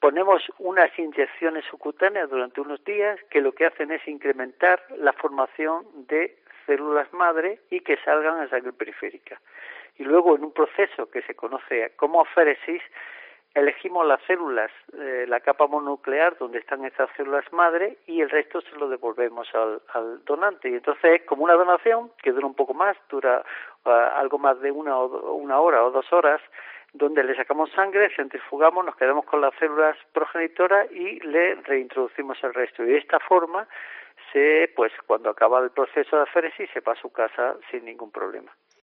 ponemos unas inyecciones subcutáneas durante unos días que lo que hacen es incrementar la formación de células madre y que salgan a sangre periférica. Y luego, en un proceso que se conoce como aféresis, elegimos las células, la capa mononuclear donde están esas células madre, y el resto se lo devolvemos al donante. Y entonces es como una donación que dura un poco más, dura algo más de una hora o 2 horas, donde le sacamos sangre, centrifugamos, nos quedamos con las células progenitoras y le reintroducimos el resto. Y de esta forma, pues cuando acaba el proceso de aféresis, se va a su casa sin ningún problema.